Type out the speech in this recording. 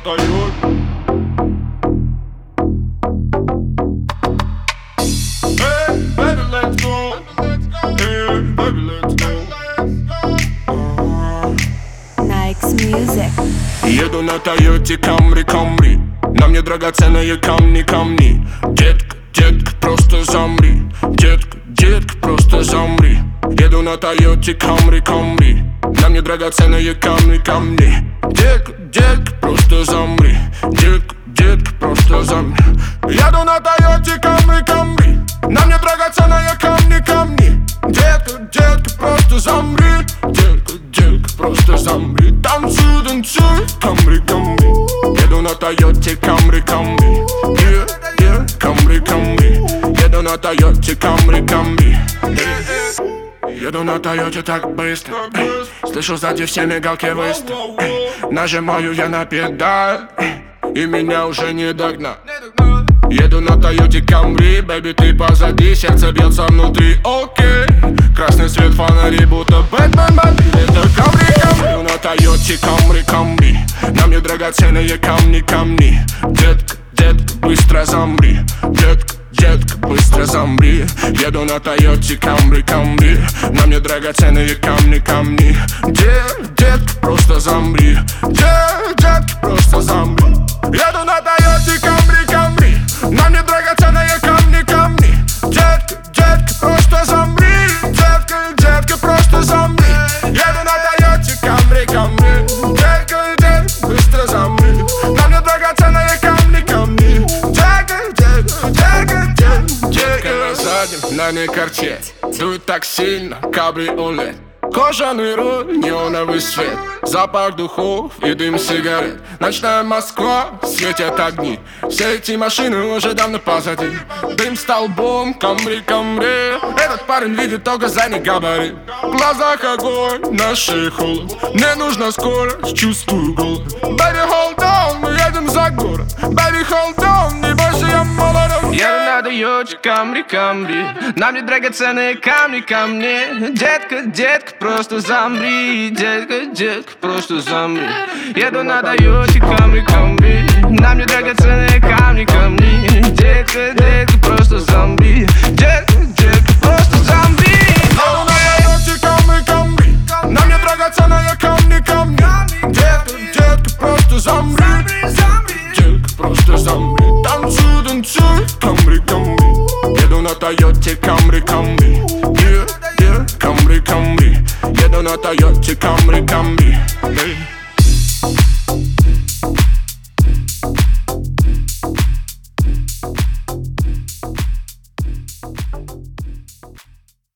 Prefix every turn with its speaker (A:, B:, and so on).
A: Toyota. Hey, baby, let's go. Hey, baby, let's go.
B: Nikes Music.
A: Еду на Тойоте Камри, Камри. На мне драгоценные камни, камни. Детка, детка, просто замри. Детка, детка, просто замри. Еду на Тойоте Камри, Камри. На мне драгоценные камни, камни. Детка, детка, просто замри. Детка, детка, просто замри. Еду на Тойоте Камри, Камри. На мне драгоценные камни, камни. Детка, детка, просто замри. Детка, детка, просто замри. Танцуй, танцуй, Камри, Камри. Еду на Тойоте Камри, Камри. Yeah, yeah, Камри, Камри. Еду на Тойоте Камри, Камри. Еду на Тойоте так быстро. Слышу сзади все мигалки быстро. Нажимаю я на педаль, и меня уже не догнать. Еду на Тойоте Камри, бэби, ты позади, сердце бьется внутри, окей. Красный свет фонари, будто Бэтмен мобиль. Это Камри, Камри. Еду на Тойоте Камри, Камри. На мне драгоценные камни, камни. Детка, детка, быстро замри. Детка, детка, быстро замри. Еду на Тойоте Камри, Камри. На мне драгоценные камни, камни. Детка, просто замри. Детка, просто замри. Еду на Тойоте Камри, Камри. На мне драгоценные камни, камни. Детка, детка, просто замри. Детка, детка, просто замри. Еду на Тойоте Камри, Камри. Детка, детка, быстро замри. На мне драгоценные камни, камни. Детка, детка, детка, детка, детка. На заднем, на ней карте. Дует так сильно, кабриолет. Кожаный руль, неоновый свет. Запах духов и дым сигарет. Ночная Москва, светят огни. Все эти машины уже давно позади. Дым столбом, Камри, Камри. Этот парень видит только задний габарит. В глазах огонь, на шее холод. Мне нужна скорость, чувствую голод. Baby, hold on, мы едем за город. Baby, hold on, не бойся, я молод.
C: Еду на Тойоте Камри, Камри. На мне драгоценные камни, камни. Детка, детка, просто замри. Детка, детка, просто замри. Еду на Тойоте Камри, Камри. На мне драгоценные камни, камни. Детка, детка, просто замри. Детка, детка, просто замри.
A: Еду на Тойоте Камри, Камри. На мне драгоценные камни, камни. Детка, детка, просто замри. Детка, просто замри. Танцуй, танцуй, Камри, Камри. Еду на Тойоте Камри, Камри. Yeah, yeah, Камри, Камри. Еду на Тойоте Камри, Камри.